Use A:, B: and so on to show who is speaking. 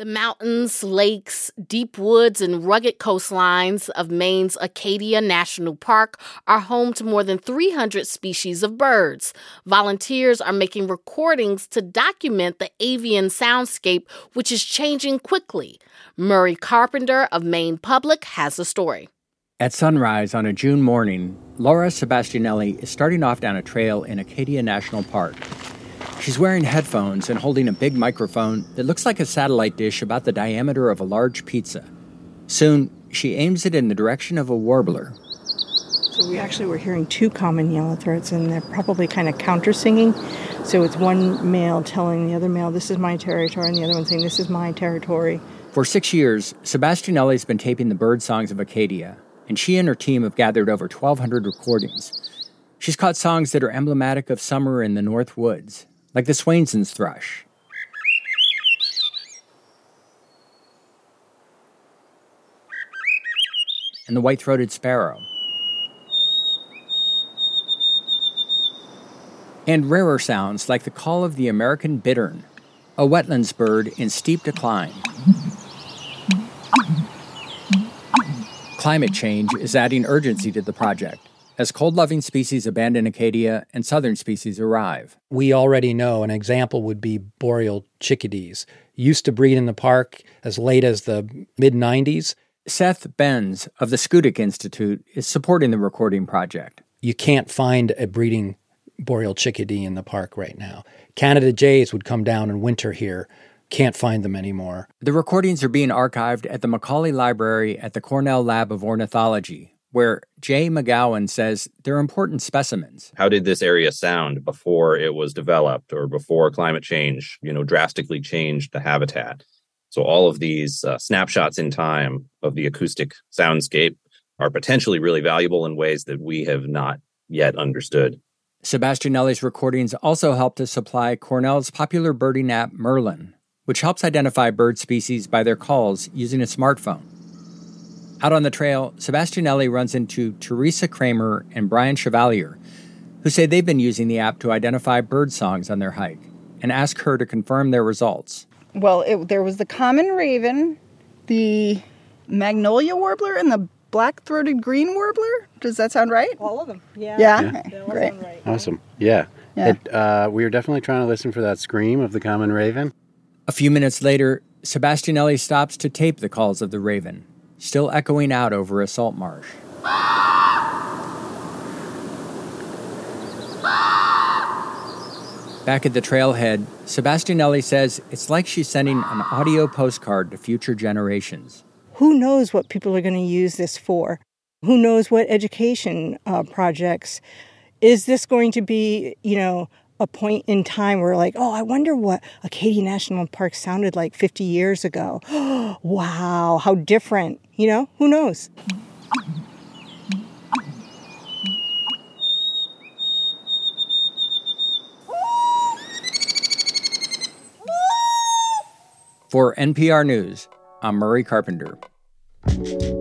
A: The mountains, lakes, deep woods, and rugged coastlines of Maine's Acadia National Park are home to more than 300 species of birds. Volunteers are making recordings to document the avian soundscape, which is changing quickly. Murray Carpenter of Maine Public has the story.
B: At sunrise on a June morning, Laura Sebastianelli is starting off down a trail in Acadia National Park. She's wearing headphones and holding a big microphone that looks like a satellite dish about the diameter of a large pizza. Soon, she aims it in the direction of a warbler.
C: So we actually were hearing two common yellow throats, and they're probably kind of counter-singing. So it's one male telling the other male, this is my territory, and the other one saying, this is my territory.
B: For 6 years, Sebastianelli's been taping the bird songs of Acadia, and she and her team have gathered over 1,200 recordings. She's caught songs that are emblematic of summer in the North Woods, like the Swainson's thrush. And the white-throated sparrow. And rarer sounds like the call of the American bittern, a wetlands bird in steep decline. Climate change is adding urgency to the project as cold-loving species abandon Acadia and southern species arrive.
D: We already know an example would be boreal chickadees. Used to breed in the park as late as the mid-90s.
B: Seth Benz of the Schoodic Institute is supporting the recording project.
D: You can't find a breeding boreal chickadee in the park right now. Canada jays would come down and winter here. Can't find them anymore.
B: The recordings are being archived at the Macaulay Library at the Cornell Lab of Ornithology, where Jay McGowan says they're important specimens.
E: How did this area sound before it was developed or before climate change, drastically changed the habitat? So all of these snapshots in time of the acoustic soundscape are potentially really valuable in ways that we have not yet understood.
B: Sebastianelli's recordings also help to supply Cornell's popular birding app Merlin, which helps identify bird species by their calls using a smartphone. Out on the trail, Sebastianelli runs into Teresa Kramer and Brian Chevalier, who say they've been using the app to identify bird songs on their hike, and ask her to confirm their results.
F: Well, there was the common raven, the magnolia warbler, and the black-throated green warbler. Does that sound right?
C: All of them, yeah.
F: Yeah?
C: Yeah.
F: Okay. Great.
C: Right.
G: Awesome. Yeah. We were definitely trying to listen for that scream of the common raven.
B: A few minutes later, Sebastianelli stops to tape the calls of the raven, still echoing out over a salt marsh. Back at the trailhead, Sebastianelli says it's like she's sending an audio postcard to future generations.
C: Who knows what people are going to use this for? Who knows what education projects? Is this going to be, a point in time where I wonder what Acadia National Park sounded like 50 years ago. Wow, how different. Who knows?
B: For NPR News, I'm Murray Carpenter.